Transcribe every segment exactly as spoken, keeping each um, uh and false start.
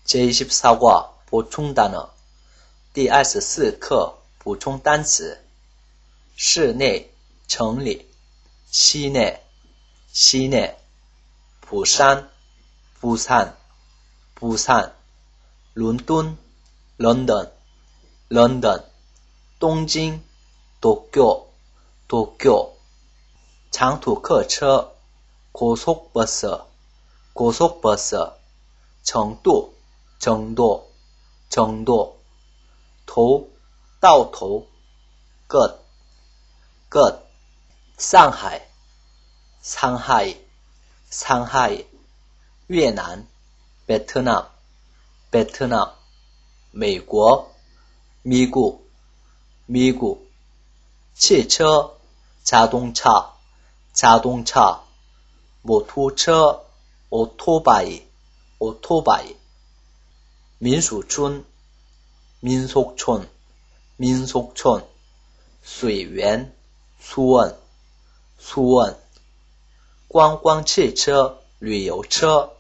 제이십사 과 보충 단어第二十四课补充单词室内城里西内西内釜山釜山釜山伦敦 London London 东京 도쿄 도쿄长途客车 고속버스 고속버스 정도 정도 정도头到头끝 끝上海上海上海越南 베트남 베트남美国 미국 미국 汽车 자동차 자동차摩托车 오토바이 오토바이 민속촌 민속촌 민속촌 水源 수원 수원 观光汽车旅游车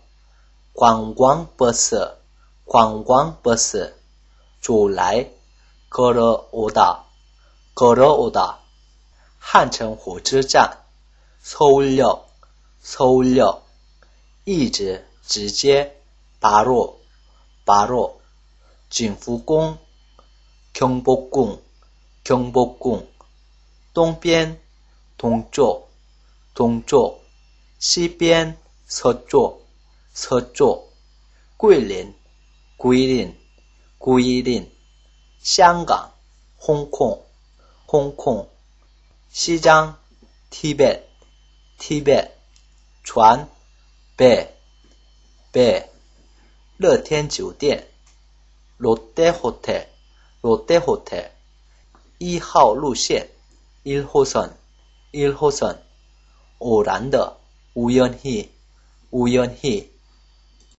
관광버스 관광버스 走来 걸어오다 걸어오다 汉城火车站 서울역 서울역 一直直接 바로 바로 景福宫 경복궁 경복궁 东边 동쪽 동쪽 西边 서쪽 서쪽 桂林 구일인 구일인 香港 홍콩 홍콩 西藏 티벳 티벳 船 배 배 乐天酒店 롯데호텔 롯데호텔 一号路线 일 호선 일 호선 偶然的 우연히 우연히